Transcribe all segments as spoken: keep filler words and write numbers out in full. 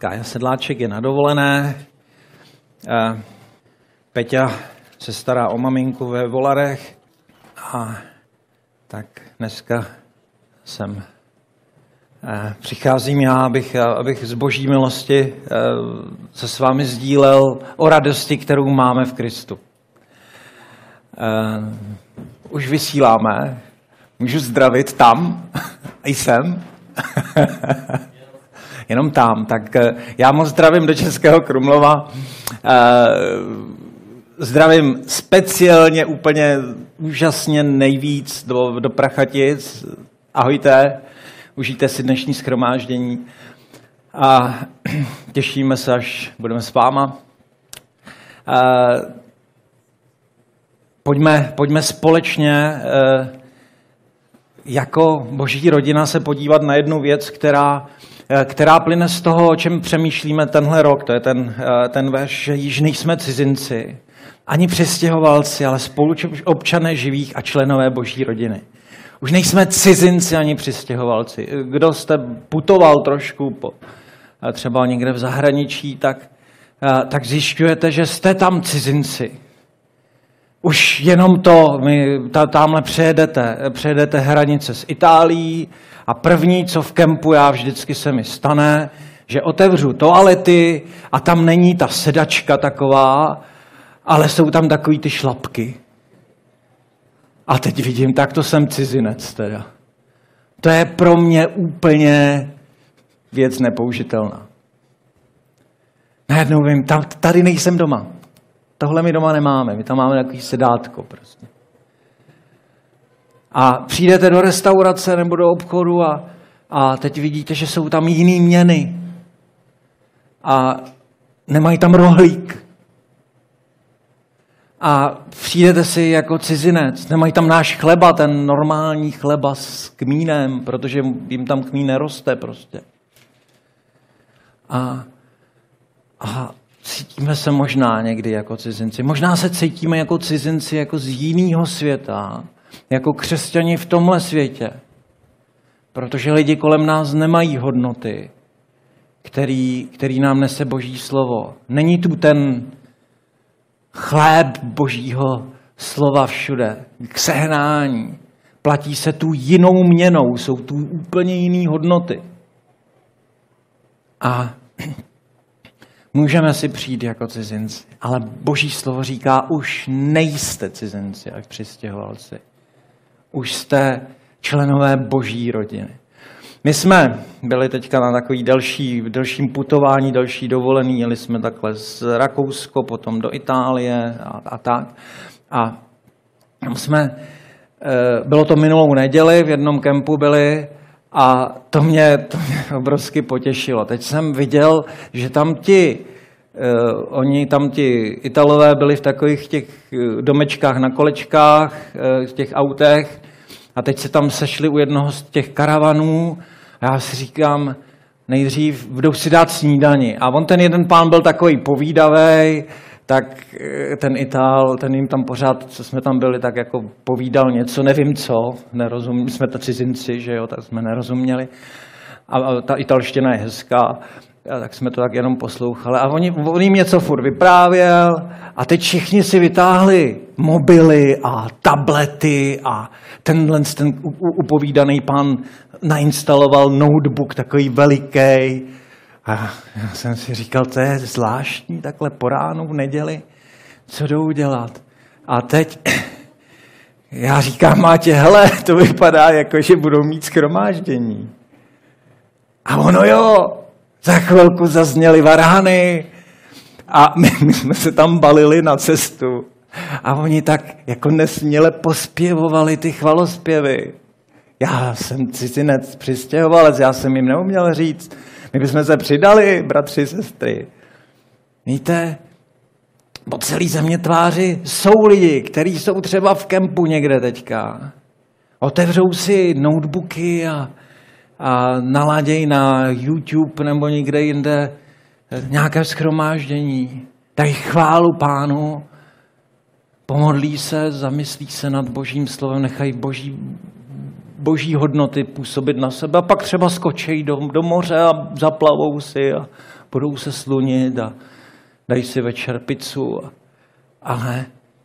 Kája Sedláček je na dovolené. Peťa se stará o maminku ve Volarech. A tak dneska jsem přicházím já, abych, abych z boží milosti se s vámi sdílel o radosti, kterou máme v Kristu. Už vysíláme. Můžu zdravit tam? Jsem? Jenom tam. Tak já moc zdravím do Českého Krumlova. Zdravím speciálně úplně úžasně nejvíc do, do Prachatic. Ahojte, užijte si dnešní shromáždění a těšíme se, až budeme s váma. Pojďme, pojďme společně jako boží rodina se podívat na jednu věc, která, která plyne z toho, o čem přemýšlíme tenhle rok. To je ten, ten verš, že již nejsme cizinci, ani přistěhovalci, ale spoluobčané živých a členové boží rodiny. Už nejsme cizinci ani přistěhovalci. Kdo jste putoval trošku po, třeba někde v zahraničí, tak, tak zjišťujete, že jste tam cizinci. Už jenom to, my tamhle přejedete, přejedete hranice s Itálií a první, co v kempu já vždycky se mi stane, že otevřu toalety a tam není ta sedačka taková, ale jsou tam takový ty šlapky. A teď vidím, tak to jsem cizinec teda. To je pro mě úplně věc nepoužitelná. Najednou vím, tam, tady nejsem doma. Tohle my doma nemáme, my tam máme takový sedátko prostě. A přijdete do restaurace nebo do obchodu a, a teď vidíte, že jsou tam jiný měny. A nemají tam rohlík. A přijdete si jako cizinec, nemají tam náš chleba, ten normální chleba s kmínem, protože jim tam kmín neroste prostě. A, a cítíme se možná někdy jako cizinci. Možná se cítíme jako cizinci jako z jiného světa, jako křesťani v tomhle světě. Protože lidi kolem nás nemají hodnoty, který, který nám nese boží slovo. Není tu ten chléb božího slova všude, k sehnání. Platí se tu jinou měnou, jsou tu úplně jiné hodnoty. A můžeme si přijít jako cizinci, ale boží slovo říká, už nejste cizinci a přistěhovalci. Už jste členové boží rodiny. My jsme byli teďka na takový další, dalším putování, další dovolený, jeli jsme takhle z Rakousko, potom do Itálie a, a tak. A jsme, bylo to minulou neděli, v jednom kempu byli a to mě, to mě obrovsky potěšilo. Teď jsem viděl, že tam ti, uh, oni tam ti Italové byli v takových těch domečkách na kolečkách, uh, v těch autech a teď se tam sešli u jednoho z těch karavanů a já si říkám, nejdřív budou si dát snídani. A on ten jeden pán byl takový povídavej, tak ten Itál, ten jim tam pořád, co jsme tam byli, tak jako povídal něco, nevím co, nerozumím, jsme to cizinci, že jo, tak jsme nerozuměli. A, a ta italština je hezká, a tak jsme to tak jenom poslouchali. A oni, on jim něco furt vyprávěl a teď všichni si vytáhli mobily a tablety a tenhle ten upovídaný pán nainstaloval notebook takový veliký. A já jsem si říkal, to je zvláštní, takhle po ránu v neděli, co jdou dělat. A teď já říkám Máťě, hele, to vypadá jako, že budou mít shromáždění. A ono jo, za chvilku zazněly varhany a my, my jsme se tam balili na cestu. A oni tak jako nesměle pospěvovali ty chvalospěvy. Já jsem cizinec, přistěhovalec, já jsem jim neuměl říct, my bychom se přidali, bratři, sestry. Víte, po celý země tváři jsou lidi, kteří jsou třeba v kempu někde teďka. Otevřou si notebooky a, a naladějí na YouTube nebo někde jinde nějaké shromáždění. Dají chválu Pánu, pomodlí se, zamyslí se nad božím slovem, nechají boží boží hodnoty působit na sebe a pak třeba skočí do, do moře a zaplavou si a budou se slunit a dají si večer pizzu, ale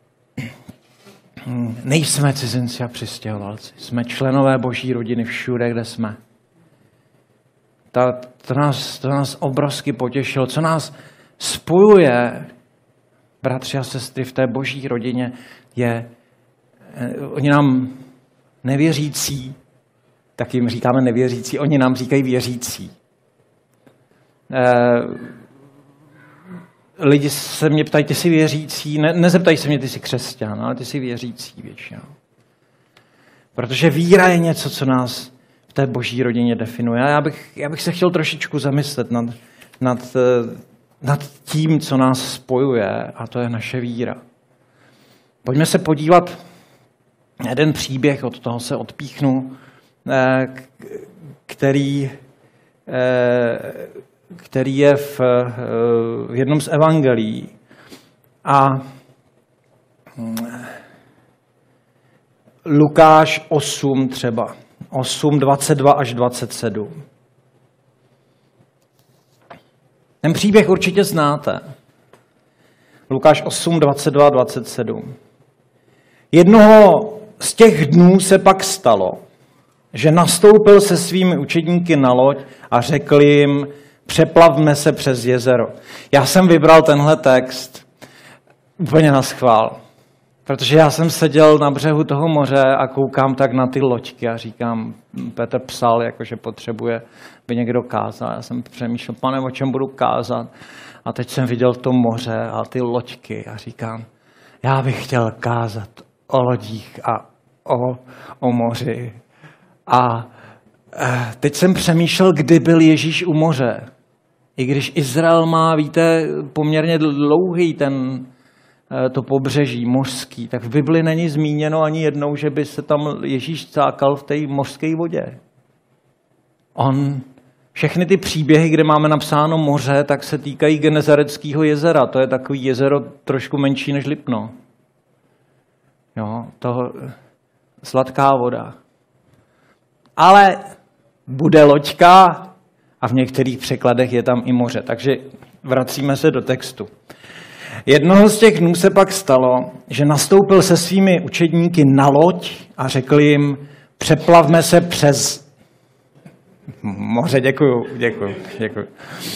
nejsme cizinci a přistěhovalci. Jsme členové Boží rodiny všude, kde jsme. Ta, to, nás, to nás obrovsky potěšilo. Co nás spojuje, bratři a sestry, v té Boží rodině, je, oni nám nevěřící, tak jim říkáme nevěřící, oni nám říkají věřící. Eh, lidi se mě ptají, ty jsi věřící, ne, nezeptají se mě, ty jsi křesťan, ale ty jsi věřící většinou. Protože víra je něco, co nás v té Boží rodině definuje. A já bych, já bych se chtěl trošičku zamyslet nad, nad, nad tím, co nás spojuje, a to je naše víra. Pojďme se podívat na jeden příběh, od toho se odpíchnu, který, který je v, v jednom z evangelií. A Lukáš osm třeba, osm, dvacet dva až dvacet sedm. Ten příběh určitě znáte. Lukáš osm, dvacet dva, dvacet sedm. Jednoho z těch dnů se pak stalo, že nastoupil se svými učedníky na loď a řekl jim, přeplavme se přes jezero. Já jsem vybral tenhle text úplně naschvál, protože já jsem seděl na břehu toho moře a koukám tak na ty loďky a říkám, Petr psal, jakože potřebuje, by někdo kázal. Já jsem přemýšlel, pane, o čem budu kázat. A teď jsem viděl to moře a ty loďky a říkám, já bych chtěl kázat o lodích a o, o moři. A teď jsem přemýšlel, kdy byl Ježíš u moře. I když Izrael má, víte, poměrně dlouhý ten, to pobřeží mořský, tak v Bibli není zmíněno ani jednou, že by se tam Ježíš cákal v té mořské vodě. On, všechny ty příběhy, kde máme napsáno moře, tak se týkají Genezareckého jezera. To je takový jezero trošku menší než Lipno. Jo, to sladká voda. Ale bude loďka a v některých překladech je tam i moře. Takže vracíme se do textu. Jednoho z těch dnů se pak stalo, že nastoupil se svými učedníky na loď a řekl jim, přeplavme se přes moře. Děkuju, děkuju, děkuju.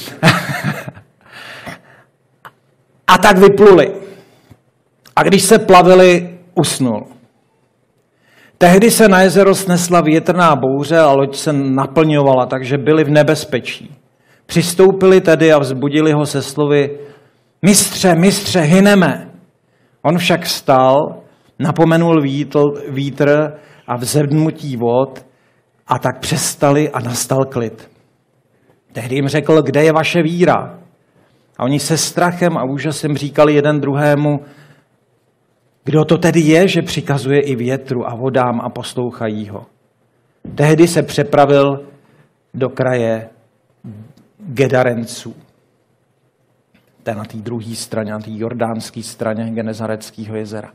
A tak vypluli. A když se plavili, usnul. Tehdy se na jezero snesla větrná bouře a loď se naplňovala, takže byli v nebezpečí. Přistoupili tedy a vzbudili ho se slovy, mistře, mistře, hyneme. On však vstal, napomenul vítr, vítr a vzedmutí vod a tak přestali a nastal klid. Tehdy jim řekl, kde je vaše víra? A oni se strachem a úžasem říkali jeden druhému, kdo to tedy je, že přikazuje i větru a vodám a poslouchají ho. Tehdy se přepravil do kraje Gedarenců. To je na té druhé straně, na té jordánské straně Genezareckého jezera.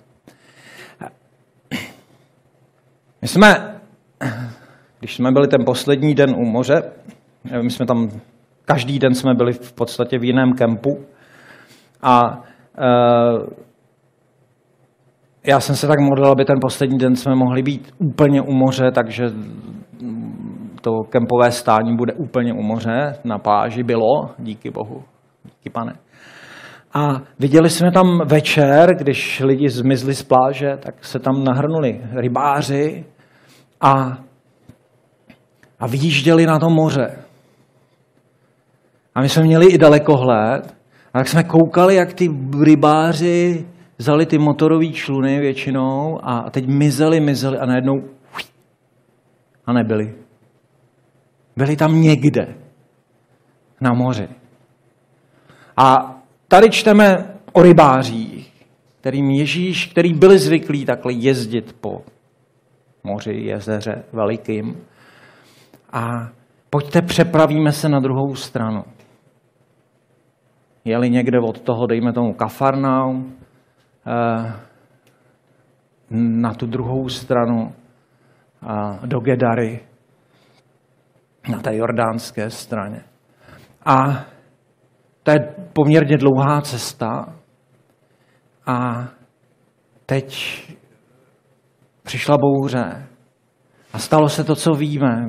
My jsme, když jsme byli ten poslední den u moře, my jsme tam, každý den jsme byli v podstatě v jiném kempu a e, já jsem se tak modlil, aby ten poslední den jsme mohli být úplně u moře, takže to kempové stání bude úplně u moře, na pláži bylo, díky Bohu, díky Pane. A viděli jsme tam večer, když lidi zmizli z pláže, tak se tam nahrnuli rybáři a, a vyjížděli na to moře. A my jsme měli i dalekohled, a tak jsme koukali, jak ty rybáři vzali ty motorové čluny většinou a teď mizeli, mizeli a najednou a nebyli. Byli tam někde na moři. A tady čteme o rybářích, kterým Ježíš, který byli zvyklí takhle jezdit po moři, jezeře velikým. A pojďte, přepravíme se na druhou stranu. Jeli někde od toho, dejme tomu Kafarnaum, na tu druhou stranu do Gedary, na té jordánské straně. A to je poměrně dlouhá cesta a teď přišla bouře a stalo se to, co víme.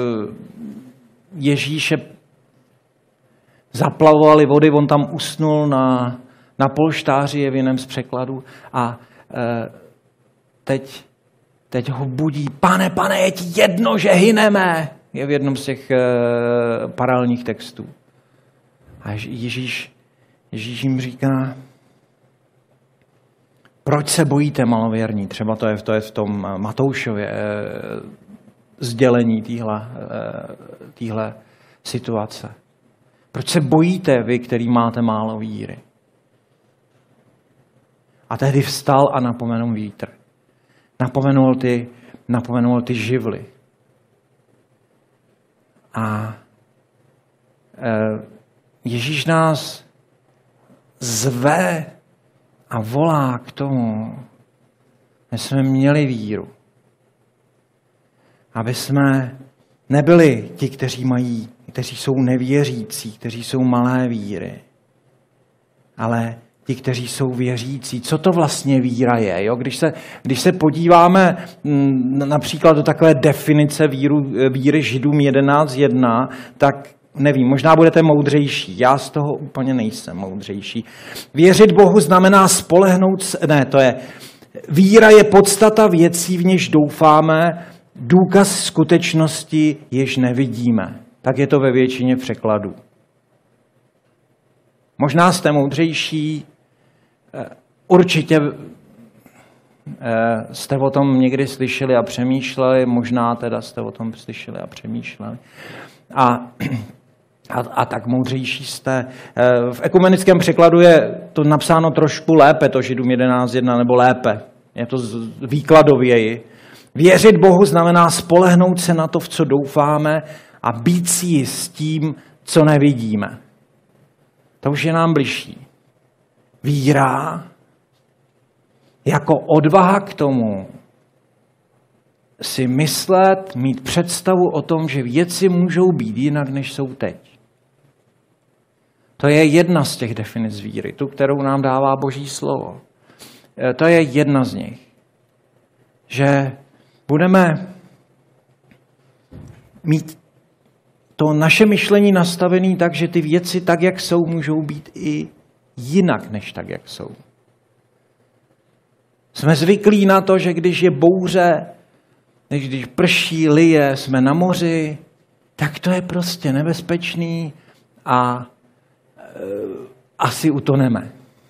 Ježíše zaplavovaly vody, on tam usnul na, na polštáři, je v jiném z překladů a e, teď, teď ho budí, pane, pane, je ti jedno, že hyneme, je v jednom z těch e, paralelních textů. A Ježíš, Ježíš jim říká, proč se bojíte, malověrní? Třeba to je, to je v tom Matoušově e, sdělení téhle e, téhle situace. Proč se bojíte vy, který máte málo víry? A tehdy vstal a napomenul vítr. Napomenul ty, napomenul ty živly. A e, Ježíš nás zve a volá k tomu, aby jsme měli víru. Aby jsme nebyli ti, kteří mají, kteří jsou nevěřící, kteří jsou malé víry, ale ti, kteří jsou věřící. Co to vlastně víra je? Jo? Když se, když se podíváme například do takové definice víru, víry Židům jedenáct jedna, tak nevím, možná budete moudřejší. Já z toho úplně nejsem moudřejší. Věřit Bohu znamená spolehnout, ne, to je, víra je podstata věcí, v něž doufáme, důkaz skutečnosti, jež nevidíme. Tak je to ve většině překladů. Možná jste moudřejší, určitě jste o tom někdy slyšeli a přemýšleli, možná teda jste o tom slyšeli a přemýšleli. A, a, a tak moudřejší jste. V ekumenickém překladu je to napsáno trošku lépe, to Židům jedenáct jedna, nebo lépe. Je to výkladověji. Věřit Bohu znamená spolehnout se na to, v co doufáme a být si jistým, co nevidíme. To už je nám bližší. Víra jako odvaha k tomu si myslet, mít představu o tom, že věci můžou být jinak, než jsou teď. To je jedna z těch definic víry, tu, kterou nám dává Boží slovo. To je jedna z nich. Že budeme mít to naše myšlení nastavené tak, že ty věci tak, jak jsou, můžou být i jinak, než tak, jak jsou. Jsme zvyklí na to, že když je bouře, když prší, lije, jsme na moři, tak to je prostě nebezpečný a e, asi utoneme.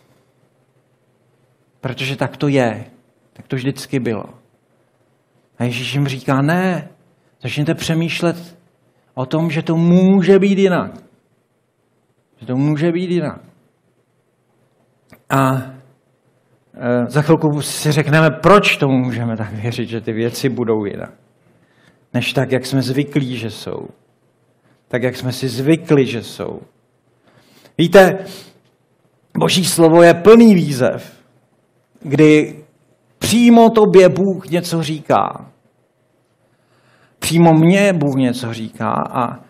Protože tak to je. Tak to vždycky bylo. A Ježíš jim říká, ne, začněte přemýšlet o tom, že to může být jinak. Že to může být jinak. A e, za chvilku si řekneme, proč tomu můžeme tak věřit, že ty věci budou jinak. Než tak, jak jsme zvyklí, že jsou. Tak, jak jsme si zvykli, že jsou. Víte, Boží slovo je plný výzev, kdy přímo tobě Bůh něco říká. Přímo mně Bůh něco říká a, a,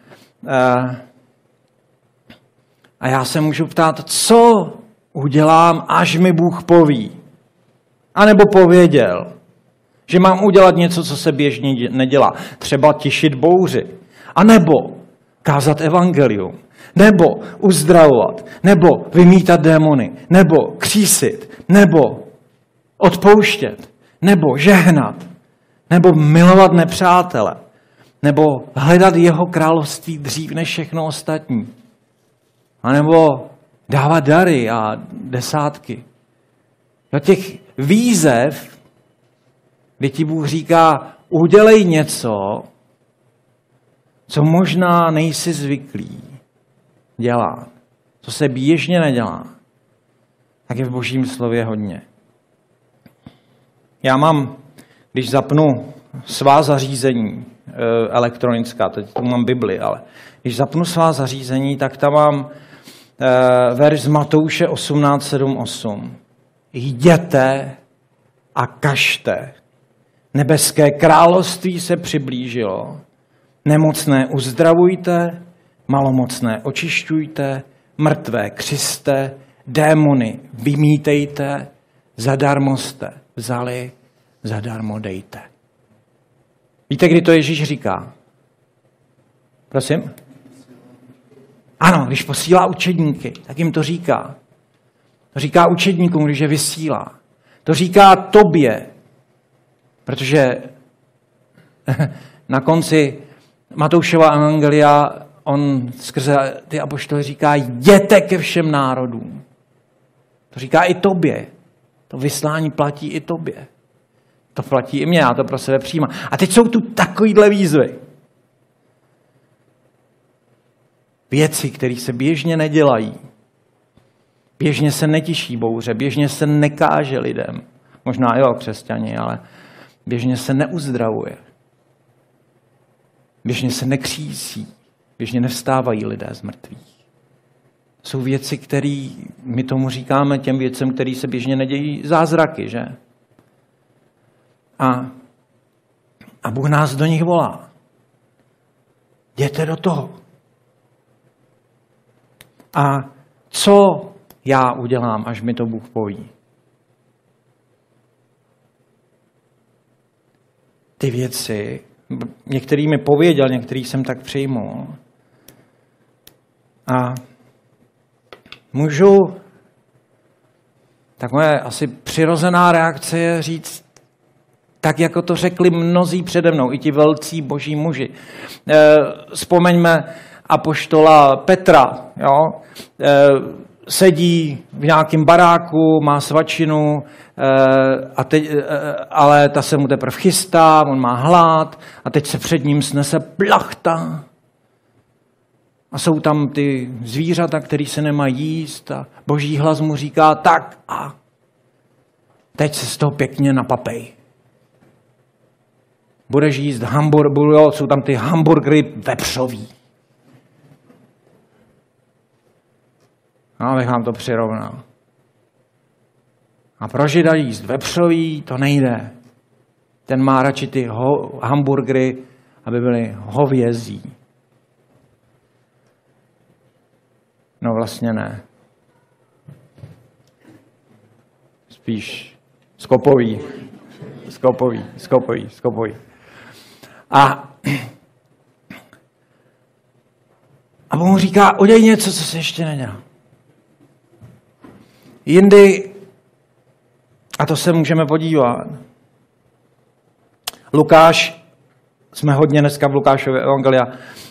a já se můžu ptát, co udělám, až mi Bůh poví. A nebo pověděl, že mám udělat něco, co se běžně nedělá. Třeba tišit bouři. A nebo kázat evangelium. Nebo uzdravovat. Nebo vymítat démony. Nebo křísit. Nebo odpouštět. Nebo žehnat. Nebo milovat nepřátele. Nebo hledat jeho království dřív než všechno ostatní. A nebo dávat dary a desátky. Do těch výzev, kdy ti Bůh říká, udělej něco, co možná nejsi zvyklý dělat, co se běžně nedělá, tak je v Božím slově hodně. Já mám, když zapnu svá zařízení elektronická, teď tu mám Bibli, ale když zapnu svá zařízení, tak tam mám verš z Matouše osmnáct sedm osm. Jděte a kažte. Nebeské království se přiblížilo. Nemocné uzdravujte, malomocné očišťujte, mrtvé křiste, démony vymítejte, zadarmo jste vzali, zadarmo dejte. Víte, kdy to Ježíš říká? Prosím? Ano, když posílá učedníky, tak jim to říká. To říká učedníkům, když je vysílá. To říká tobě, protože na konci Matoušova evangelia on skrze ty apoštoly říká, jděte ke všem národům. To říká i tobě. To vyslání platí i tobě. To platí i mě, já to pro sebe přijímám. A teď jsou tu takovýhle výzvy. Věci, které se běžně nedělají. Běžně se netěší bouře, běžně se nekáže lidem. Možná jo, křesťani, ale běžně se neuzdravuje. Běžně se nekřísí. Běžně nevstávají lidé z mrtvých. Jsou věci, které my tomu říkáme těm věcem, které se běžně nedějí, zázraky, že? A, a Bůh nás do nich volá. Jděte do toho. A co já udělám, až mi to Bůh poví? Ty věci, některý mi pověděl, některý jsem tak přijmul. A můžu, tak moje asi přirozená reakce je říct, tak jako to řekli mnozí přede mnou, i ti velcí boží muži. E, vzpomeňme apoštola Petra, jo? E, sedí v nějakém baráku, má svačinu, e, a teď, e, ale ta se mu teprve chystá, on má hlad a teď se před ním snese plachta. A jsou tam ty zvířata, které se nemají jíst a boží hlas mu říká tak a teď se z toho pěkně napapej. Budeš jíst hamburger, jo, jsou tam ty hamburgery vepřový. No, abych vám to přirovnal. A pro Žida jíst vepřový, to nejde. Ten má radši ty ho, hamburgery, aby byly hovězí. No vlastně ne. Spíš skopový. Skopový, skopový, skopový. A, a Bůh mu říká, udělej něco, co se ještě nedělá. Jindy, a to se můžeme podívat, Lukáš, jsme hodně dneska v Lukášově evangelia,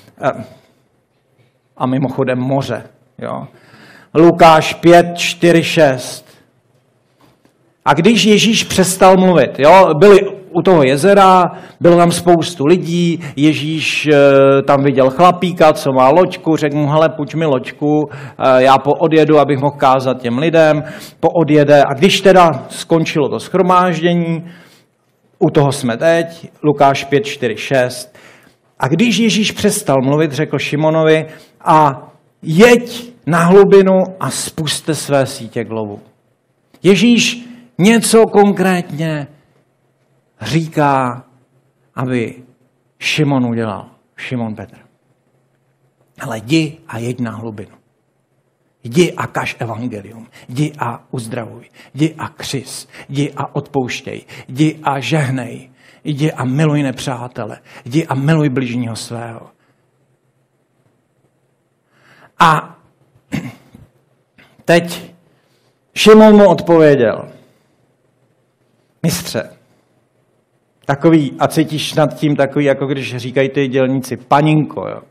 a mimochodem moře, jo. Lukáš pět, čtyři, šest. A když Ježíš přestal mluvit, jo, byli u toho jezera, bylo tam spoustu lidí, Ježíš e, tam viděl chlapíka, co má loďku, řekl mu, hele, půjč mi loďku, e, já poodjedu, abych mohl kázat těm lidem, poodjede. A když teda skončilo to shromáždění, u toho jsme teď, Lukáš pět, čtyři, šest. A když Ježíš přestal mluvit, řekl Šimonovi, a jeď na hlubinu a spuste své sítě k lovu. Ježíš něco konkrétně říká, aby Šimon udělal. Šimon Petr. Ale jdi a jeď na hlubinu. Jdi a kaž evangelium. Jdi a uzdravuj. Jdi a křis. Jdi a odpouštěj. Jdi a žehnej. Jdi a miluj nepřátele. Jdi a miluj bližního svého. A teď Šimon mu odpověděl. Mistře, takový, a cítíš nad tím takový, jako když říkají ty dělníci, paninko, jo.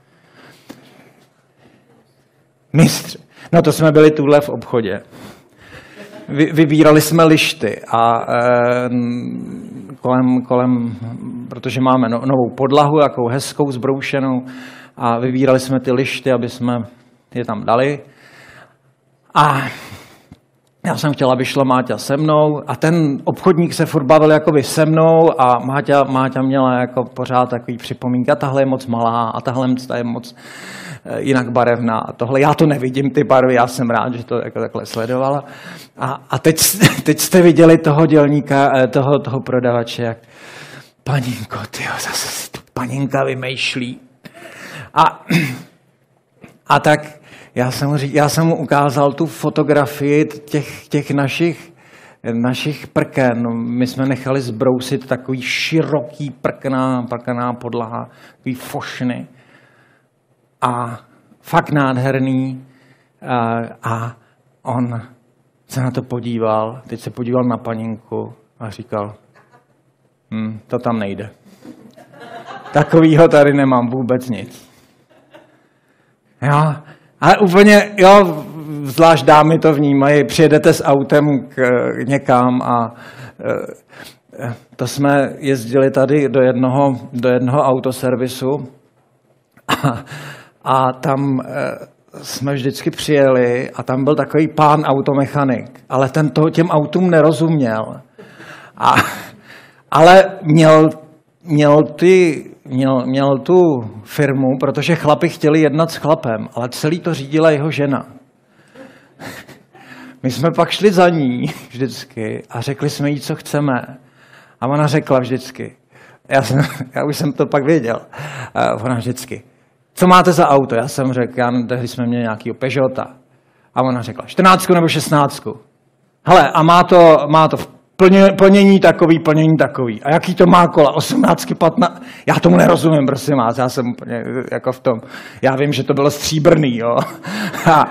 Mistře, no to jsme byli tuhle v obchodě. Vy, vybírali jsme lišty a e, kolem, kolem, protože máme no, novou podlahu, jakou hezkou, zbroušenou, a vybírali jsme ty lišty, aby jsme je tam dali. A já jsem chtěla, aby šla Máťa se mnou a ten obchodník se furt bavil jakoby se mnou a Máťa, Máťa měla jako pořád takový připomínka, tahle je moc malá a tahle je moc jinak barevná a tohle. Já to nevidím, ty barvy, já jsem rád, že to jako takhle sledovala. A, a teď, teď jste viděli toho dělníka, toho, toho prodavače, jak paninko, tyjo, zase si tu paninka vymýšlí. A, a tak já jsem, já jsem mu ukázal tu fotografii těch, těch našich, našich prken. My jsme nechali zbrousit takový široký prkná, prkná podlaha, takový fošny. A fakt nádherný. A, a on se na to podíval, teď se podíval na paninku a říkal, hm, to tam nejde. Takovýho tady nemám vůbec nic. Jo, ale úplně, jo, zvlášť dámy to vnímají, přijedete s autem k, někam a e, to jsme jezdili tady do jednoho, do jednoho autoservisu a, a tam e, jsme vždycky přijeli a tam byl takový pán automechanik, ale ten to, těm autům nerozuměl. A, ale měl, měl, ty, měl, měl tu firmu, protože chlapi chtěli jednat s chlapem, ale celý to řídila jeho žena. My jsme pak šli za ní vždycky a řekli jsme jí, co chceme. A ona řekla vždycky, já, jsem, já už jsem to pak věděl, a ona vždycky, co máte za auto? Já jsem řekl, já tehdy jsme měli nějakýho Peugeota. A ona řekla, čtrnáctku nebo šestnáctku. Hele, a má to, má to plně, plnění takový, plnění takový. A jaký to má kola? osmnáctky, patnáct? Já tomu nerozumím, prosím vás, já jsem úplně jako v tom. Já vím, že to bylo stříbrný, jo. A,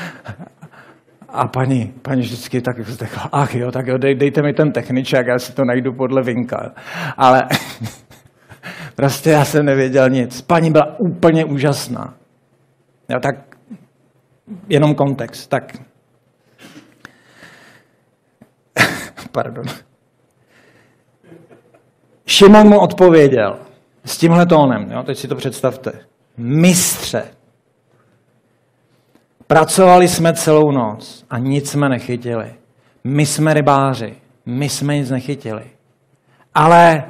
a paní, paní vždycky tak řekla, ach jo, tak jo, dej, dejte mi ten techničák, já si to najdu podle vinka. Ale prostě já jsem nevěděl nic. Paní byla úplně úžasná. Jo, tak jenom kontext, tak pardon. Šimon mu odpověděl s tímhle tónem, jo, teď si to představte. Mistře, pracovali jsme celou noc a nic jsme nechytili. My jsme rybáři, my jsme nic nechytili. Ale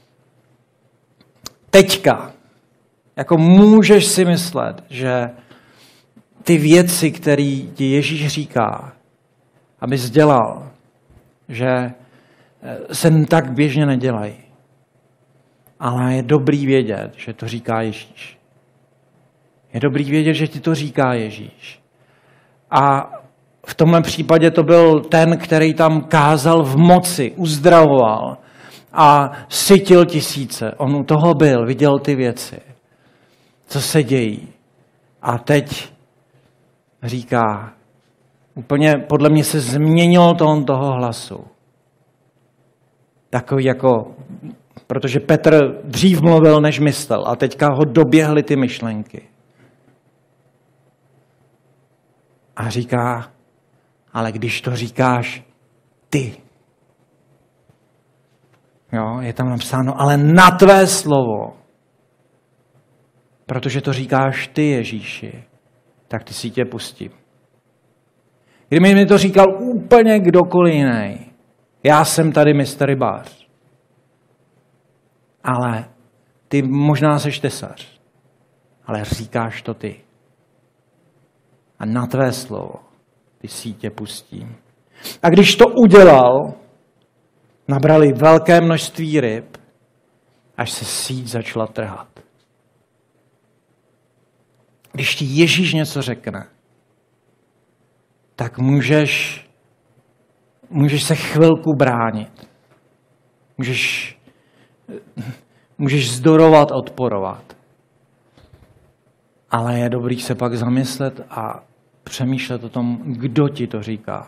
teďka, jako můžeš si myslet, že ty věci, které ti Ježíš říká, abys dělal, že se tak běžně nedělají. Ale je dobrý vědět, že to říká Ježíš. Je dobrý vědět, že ti to říká Ježíš. A v tomhle případě to byl ten, který tam kázal v moci, uzdravoval a sytil tisíce. On u toho byl, viděl ty věci, co se dějí. A teď říká, úplně podle mě se změnil tón toho hlasu. Takový jako, protože Petr dřív mluvil, než myslel a teďka ho doběhly ty myšlenky. A říká, ale když to říkáš ty, jo, je tam napsáno, ale na tvé slovo, protože to říkáš ty, Ježíši, tak ty si tě pustím. Kdyby mi to říkal úplně kdokoliv jiný, já jsem tady mistr rybář, ale ty možná seš tesař, ale říkáš to ty. A na tvé slovo ty sítě pustím. A když to udělal, nabrali velké množství ryb, až se síť začala trhat. Když ti Ježíš něco řekne, tak můžeš, můžeš se chvilku bránit. Můžeš, můžeš zdorovat, odporovat. Ale je dobrý se pak zamyslet a přemýšlet o tom, kdo ti to říká.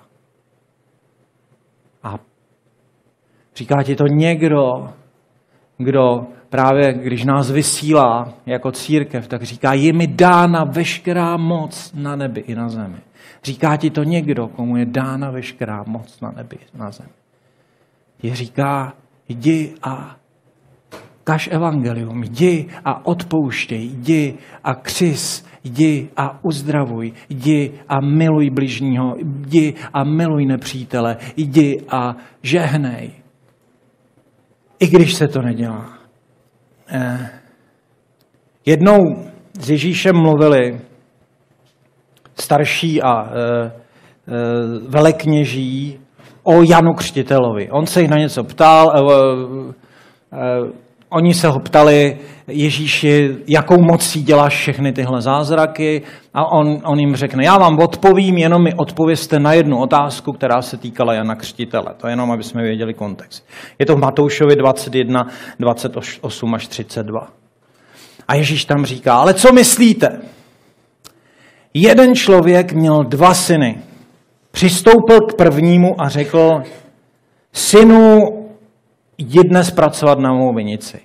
A říká ti to někdo, kdo právě, když nás vysílá jako církev, tak říká, je mi dána veškerá moc na nebi i na zemi. Říká ti to někdo, komu je dána veškerá moc na nebi i na zemi. Ti říká, jdi a kaž evangelium, jdi a odpouštěj, jdi a křis, jdi a uzdravuj, jdi a miluj bližního, jdi a miluj nepřítele, jdi a žehnej. I když se to nedělá. Eh, jednou s Ježíšem mluvili starší a eh, eh, velekněží o Janu Křtitelovi. On se jich na něco ptal, eh, eh, oni se ho ptali, Ježíši, jakou mocí děláš všechny tyhle zázraky? A on, on jim řekne, já vám odpovím, jenom mi odpovězte na jednu otázku, která se týkala Jana Křtitele. To jenom, aby jsme věděli kontext. Je to v Matoušovi dvacet jedna, dvacet osm až třicet dva. A Ježíš tam říká, ale co myslíte? Jeden člověk měl dva syny. Přistoupil k prvnímu a řekl, synu, jdi dnes pracovat na mou vinici.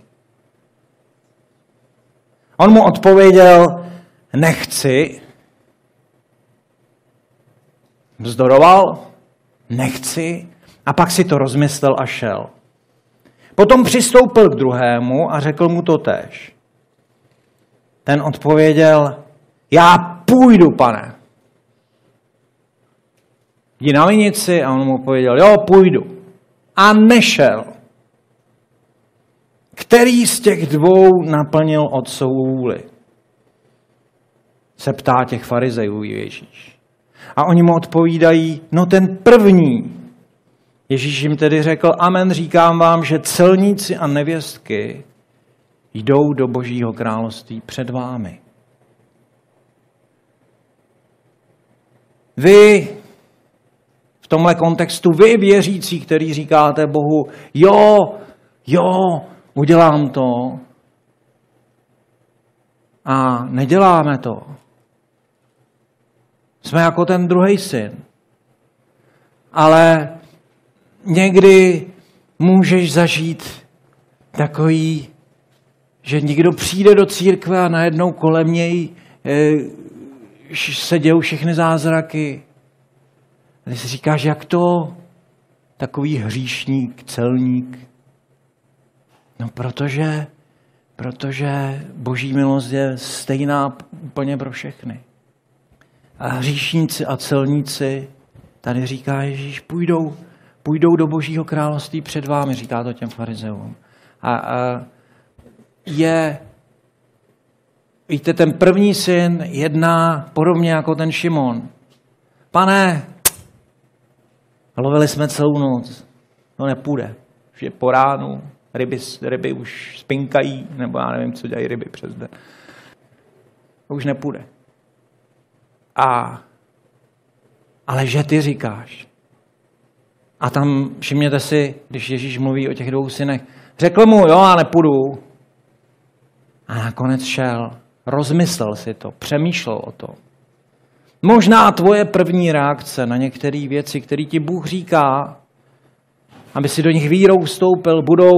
On mu odpověděl, nechci. Vzdoroval, nechci. A pak si to rozmyslel a šel. Potom přistoupil k druhému a řekl mu to též. Ten odpověděl, já půjdu, pane. Jdi na vinici a on mu odpověděl, jo, půjdu. A nešel. Který z těch dvou naplnil otcovu vůli? Se ptá těch farizejů Ježíš. A oni mu odpovídají, no ten první. Ježíš jim tedy řekl, amen, říkám vám, že celníci a nevěstky jdou do Božího království před vámi. Vy, v tomhle kontextu, vy věřící, kteří říkáte Bohu, jo, jo, udělám to a neděláme to. Jsme jako ten druhý syn. Ale někdy můžeš zažít takový, že někdo přijde do církve a najednou kolem něj e, se dějou všechny zázraky. A ty si říkáš, jak to? Takový hříšník, celník. No protože, protože Boží milost je stejná úplně pro všechny. A hříšníci a celníci, tady říká Ježíš, půjdou, půjdou do Božího království před vámi, říká to těm farizeům. A, a je, víte, ten první syn jedná podobně jako ten Šimon. Pane, lovili jsme celou noc, to nepůjde, už je po ránu, ryby, ryby už spinkají, nebo já nevím, co dělají ryby přes den. To už nepůjde. A, ale že ty říkáš. A tam všimněte si, když Ježíš mluví o těch dvou synech, řekl mu, jo, já nepůjdu. A nakonec šel, rozmyslel si to, přemýšlel o tom. Možná tvoje první reakce na některé věci, které ti Bůh říká, aby si do nich vírou vstoupil, budou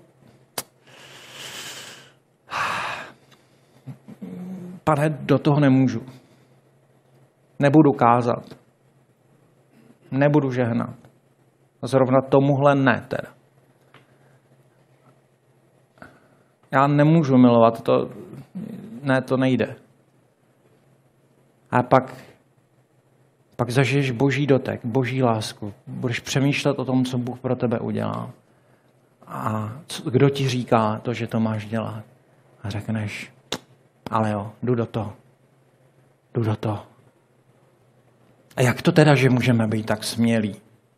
Pane, do toho nemůžu. Nebudu kázat. Nebudu žehnat. A zrovna tomuhle ne teda. Já nemůžu milovat, to, ne, to nejde. A pak, pak zažiješ Boží dotek, Boží lásku. Budeš přemýšlet o tom, co Bůh pro tebe udělá. A co, kdo ti říká to, že to máš dělat. A řekneš, ale jo, jdu do toho. Jdu do toho. A jak to teda, že můžeme být tak smělí?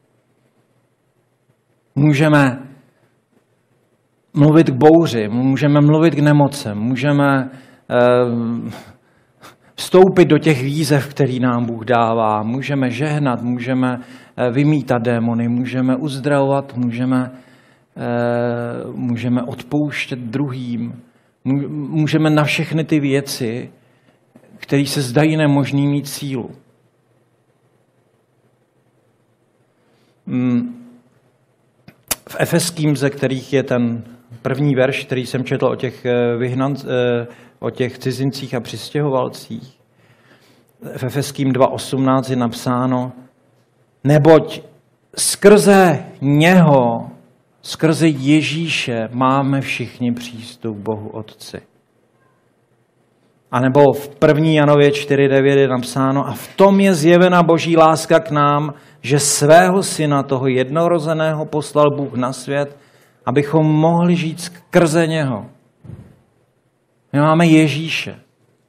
Můžeme mluvit k bouři, můžeme mluvit k nemocem, můžeme eh, vstoupit do těch výzev, který nám Bůh dává, můžeme žehnat, můžeme eh, vymítat démony, můžeme uzdravovat, můžeme, eh, můžeme odpouštět druhým, můžeme na všechny ty věci, které se zdají nemožný, mít sílu. V Efeským, ze kterých je ten první verš, který jsem četl o těch, vyhnan, o těch cizincích a přistěhovalcích, v Efeským dva osmnáct je napsáno, neboť skrze něho, skrze Ježíše máme všichni přístup k Bohu Otci. A nebo v první Janově čtyři devět je napsáno, a v tom je zjevena Boží láska k nám, že svého syna, toho jednorozeného, poslal Bůh na svět, abychom mohli žít skrze něho. My máme Ježíše.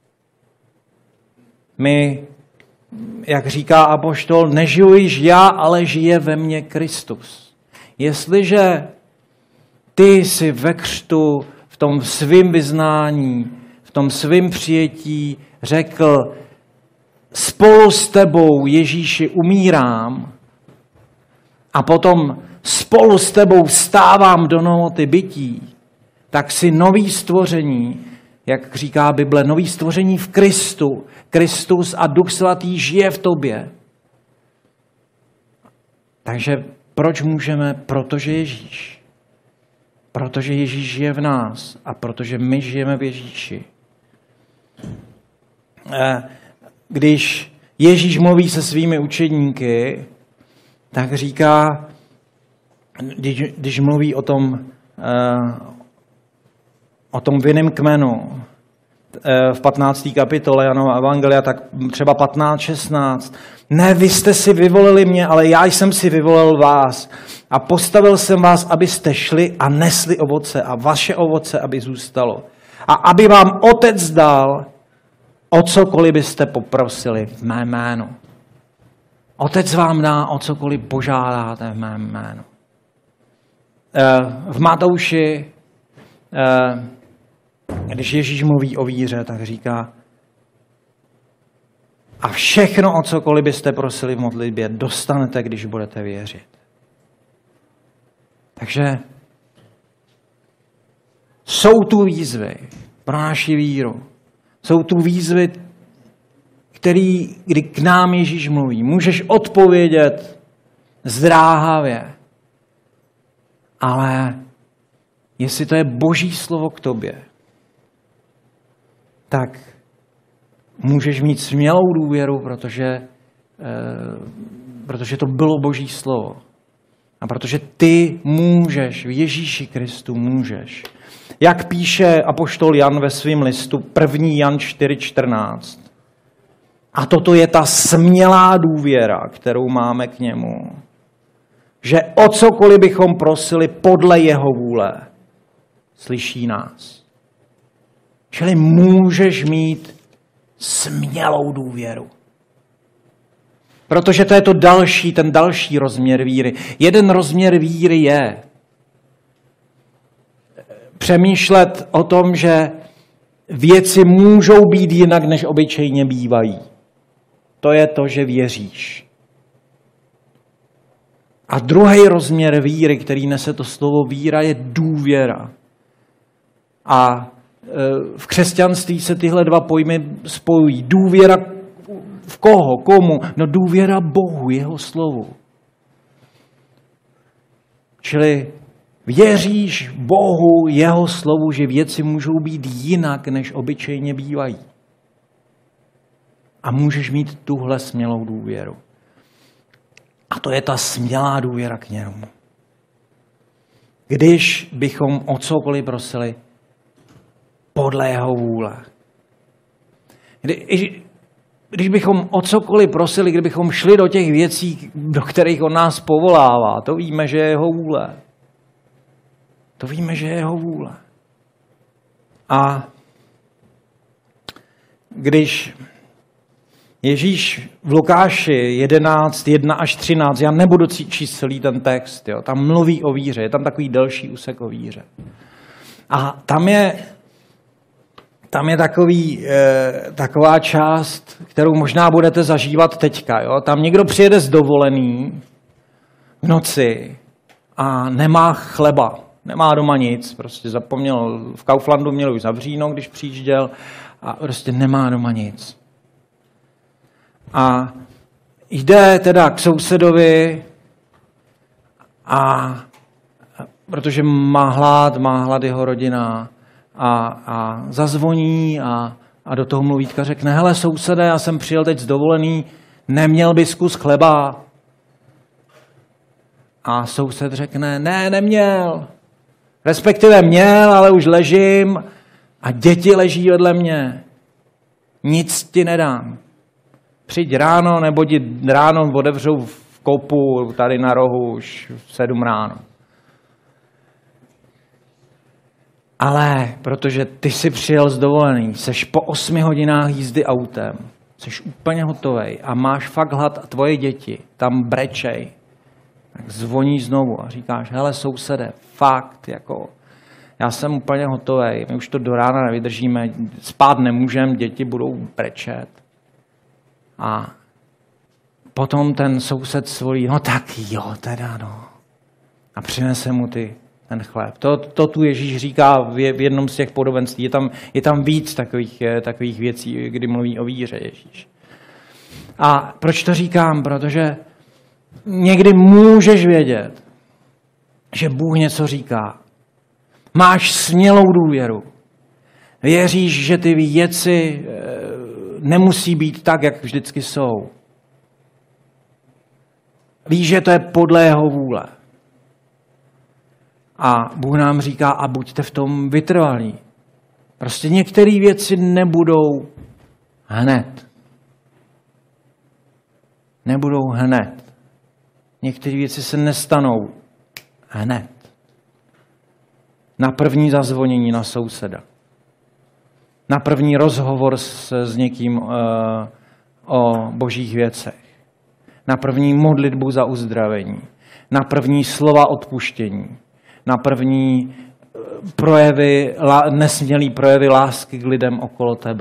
My, jak říká apoštol, nežiju již já, ale žije ve mně Kristus. Jestliže ty jsi ve křtu v tom svým vyznání, v tom svým přijetí řekl, spolu s tebou, Ježíši, umírám a potom spolu s tebou vstávám do novoty bytí, tak si nový stvoření, jak říká Bible, nový stvoření v Kristu. Kristus a Duch Svatý žije v tobě. Takže proč můžeme? Protože Ježíš. Protože Ježíš žije v nás a protože my žijeme v Ježíši. Když Ježíš mluví se svými učedníky, tak říká, když, když mluví o tom, o tom vinném kmenu v patnácté kapitole Janova evangelia, tak třeba patnáct šestnáct. Ne, vy jste si vyvolili mě, ale já jsem si vyvolil vás a postavil jsem vás, abyste šli a nesli ovoce a vaše ovoce, aby zůstalo. A aby vám Otec dal, o cokoliv byste poprosili v mém jménu. Otec vám dá, o cokoliv požádáte v mém jménu. V Matouši, když Ježíš mluví o víře, tak říká, a všechno, o cokoliv byste prosili v modlitbě, dostanete, když budete věřit. Takže jsou tu výzvy pro naši víru. Jsou tu výzvy, který, kdy k nám Ježíš mluví. Můžeš odpovědět zdráhavě, ale jestli to je Boží slovo k tobě, tak můžeš mít smělou důvěru, protože, eh, protože to bylo Boží slovo. A protože ty můžeš, v Ježíši Kristu můžeš. Jak píše apoštol Jan ve svém listu, první Jan čtyři čtrnáct. A toto je ta smělá důvěra, kterou máme k němu. Že o cokoliv bychom prosili podle jeho vůle, slyší nás. Čili můžeš mít smělou důvěru. Protože to je to další, ten další rozměr víry. Jeden rozměr víry je přemýšlet o tom, že věci můžou být jinak, než obyčejně bývají. To je to, že věříš. A druhý rozměr víry, který nese to slovo víra, je důvěra. A v křesťanství se tyhle dva pojmy spojují. Důvěra v koho? Komu? No důvěra Bohu, jeho slovu. Čili věříš Bohu, jeho slovu, že věci můžou být jinak, než obyčejně bývají. A můžeš mít tuhle smělou důvěru. A to je ta smělá důvěra k němu. Když bychom o cokoliv prosili podle jeho vůle. Když, když bychom o cokoliv prosili, kdybychom šli do těch věcí, do kterých on nás povolává, to víme, že je jeho vůle. To víme, že je jeho vůle. A když Ježíš v Lukáši jedenáct, jedna až třináct, já nebudu číst celý ten text, jo, tam mluví o víře, je tam takový delší úsek o víře. A tam je, tam je takový, eh, taková část, kterou možná budete zažívat teďka. Jo. Tam někdo přijede z dovolený v noci a nemá chleba, nemá doma nic, prostě zapomněl, v Kauflandu měl už zavříno, když přijížděl a prostě nemá doma nic. A jde teda k sousedovi, a protože má hlad, má hlad jeho rodina a, a zazvoní a, a do toho mluvítka řekne, hele sousede, já jsem přijel teď z dovolený, neměl bys kus chleba? A soused řekne, ne, neměl. Respektive měl, ale už ležím a děti leží vedle mě. Nic ti nedám. Přijď ráno, nebo ti ráno otevřou v kopu tady na rohu už v sedm ráno. Ale protože ty jsi přijel z dovolený, seš po osmi hodinách jízdy autem, seš úplně hotovej a máš fakt hlad a tvoje děti tam brečej, tak zvoní znovu a říkáš, hele sousede, fakt, jako, já jsem úplně hotový, my už to do rána nevydržíme, spát nemůžeme, děti budou brečet. A potom ten soused svolí, no tak jo, teda no. A přinese mu ty, ten chléb. To, to tu Ježíš říká v jednom z těch podobenství. Je tam, je tam víc takových, takových věcí, kdy mluví o víře Ježíš. A proč to říkám? Protože někdy můžeš vědět, že Bůh něco říká. Máš smělou důvěru. Věříš, že ty věci nemusí být tak, jak vždycky jsou. Víš, že to je podle jeho vůle. A Bůh nám říká, a buďte v tom vytrvalí. Prostě některé věci nebudou hned. Nebudou hned. Některé věci se nestanou hned. Na první zazvonění na souseda. Na první rozhovor s, s někým uh, o božích věcech. Na první modlitbu za uzdravení. Na první slova odpuštění. Na první projevy, nesmělý projevy lásky k lidem okolo tebe.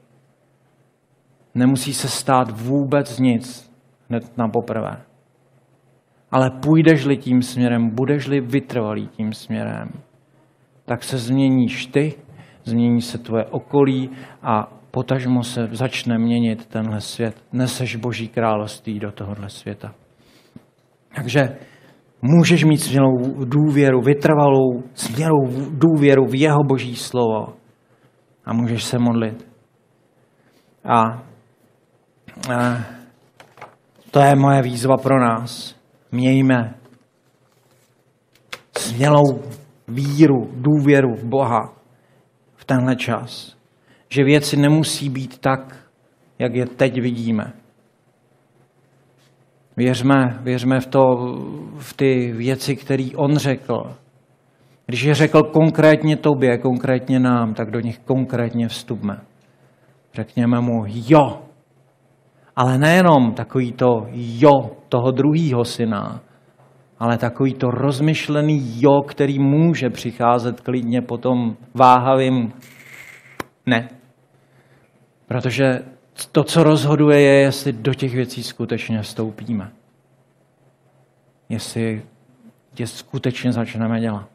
Nemusí se stát vůbec nic hned na poprvé. Ale půjdeš-li tím směrem, budeš-li vytrvalý tím směrem, tak se změníš ty, změní se tvoje okolí a potažmo se začne měnit tenhle svět. Neseš Boží království do tohohle světa. Takže můžeš mít smělou důvěru, vytrvalou, smělou důvěru v jeho Boží slovo a můžeš se modlit. A, a to je moje výzva pro nás. Mějme smělou víru, důvěru v Boha v tenhle čas. Že věci nemusí být tak, jak je teď vidíme. Věřme, věřme v, to, v ty věci, které on řekl. Když je řekl konkrétně tobě, konkrétně nám, tak do nich konkrétně vstupme. Řekněme mu jo. Ale nejenom takový to jo toho druhýho syna, ale takový to rozmyšlený jo, který může přicházet klidně potom váhavým ne. Protože to, co rozhoduje, je, jestli do těch věcí skutečně vstoupíme. Jestli je skutečně začneme dělat.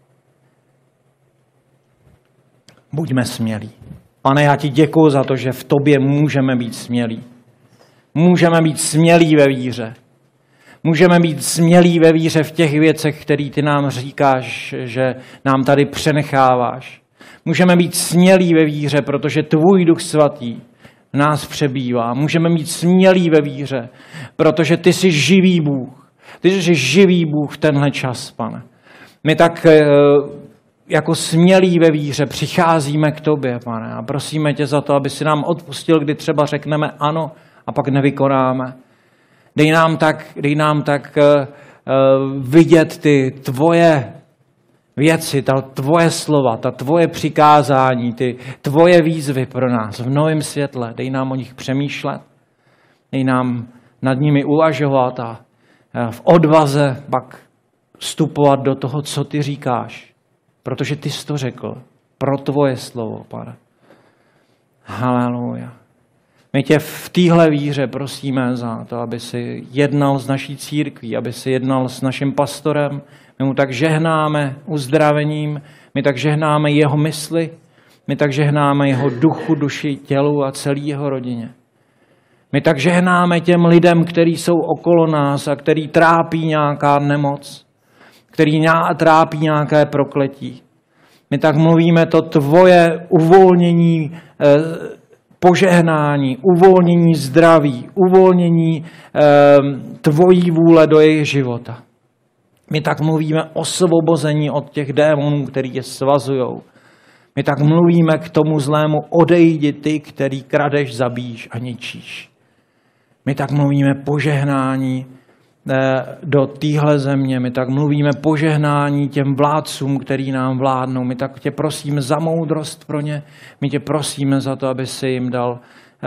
Buďme smělí. Pane, já ti děkuju za to, že v tobě můžeme být smělí. Můžeme být smělí ve víře. Můžeme být smělí ve víře v těch věcech, které ty nám říkáš, že nám tady přenecháváš. Můžeme být smělí ve víře, protože tvůj Duch Svatý v nás přebývá. Můžeme být smělí ve víře, protože ty jsi živý Bůh. Ty jsi živý Bůh v tenhle čas, Pane. My tak jako smělí ve víře přicházíme k tobě, Pane, a prosíme tě za to, aby si nám odpustil, kdy třeba řekneme ano a pak nevykonáme. Dej nám tak, dej nám tak uh, uh, vidět ty tvoje věci, ta tvoje slova, ta tvoje přikázání, ty tvoje výzvy pro nás v novém světle. Dej nám o nich přemýšlet, dej nám nad nimi uvažovat a v odvaze pak vstupovat do toho, co ty říkáš. Protože ty jsi to řekl pro tvoje slovo, Pane. Haleluja. My tě v téhle víře prosíme za to, aby si jednal s naší církví, aby si jednal s naším pastorem. My mu tak žehnáme uzdravením, my tak žehnáme jeho mysli, my tak žehnáme jeho duchu, duši, tělu a celé jeho rodině. My tak žehnáme těm lidem, kteří jsou okolo nás a který trápí nějaká nemoc, který trápí nějaké prokletí. My tak mluvíme to tvoje uvolnění, požehnání, uvolnění zdraví, uvolnění tvojí vůle do jejich života. My tak mluvíme o osvobození od těch démonů, který je svazujou. My tak mluvíme k tomu zlému odejdi ty, který kradeš, zabíjíš a ničíš. My tak mluvíme požehnání do téhle země, my tak mluvíme požehnání těm vládcům, který nám vládnou. My tak tě prosíme za moudrost pro ně, my tě prosíme za to, aby si jim dal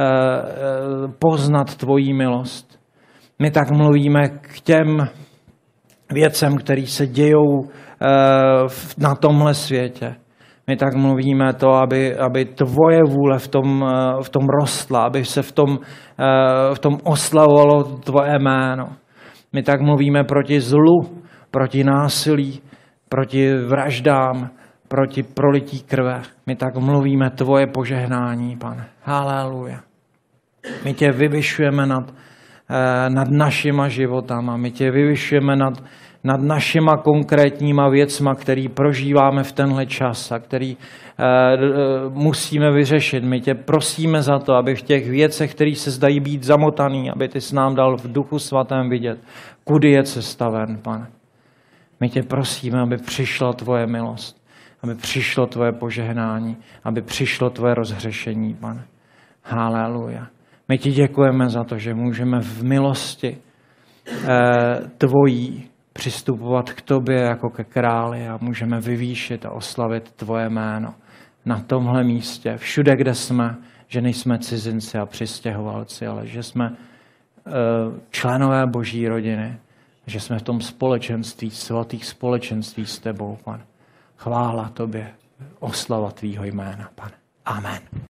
poznat tvoji milost. My tak mluvíme k těm věcem, které se dějou na tomhle světě. My tak mluvíme to, aby, aby tvoje vůle v tom, v tom rostla, aby se v tom, v tom oslavovalo tvoje jméno. My tak mluvíme proti zlu, proti násilí, proti vraždám, proti prolití krve. My tak mluvíme tvoje požehnání, Pane. Haleluja. My tě vyvyšujeme nad, nad našima životama, my tě vyvyšujeme nad, nad našima konkrétníma věcma, který prožíváme v tenhle čas a který eh, musíme vyřešit. My tě prosíme za to, aby v těch věcech, které se zdají být zamotaný, aby ty jsi nám dal v Duchu Svatém vidět, kudy je cesta ven, Pane. My tě prosíme, aby přišla tvoje milost, aby přišlo tvoje požehnání, aby přišlo tvoje rozhřešení, Pane. Haleluja. My ti děkujeme za to, že můžeme v milosti eh, tvojí přistupovat k tobě jako ke králi a můžeme vyvýšit a oslavit tvoje jméno na tomhle místě, všude, kde jsme, že nejsme cizinci a přistěhovalci, ale že jsme eh, členové Boží rodiny, že jsme v tom společenství, svatých společenství s tebou, Pane. Chvála tobě, oslava tvýho jména, Pane. Amen.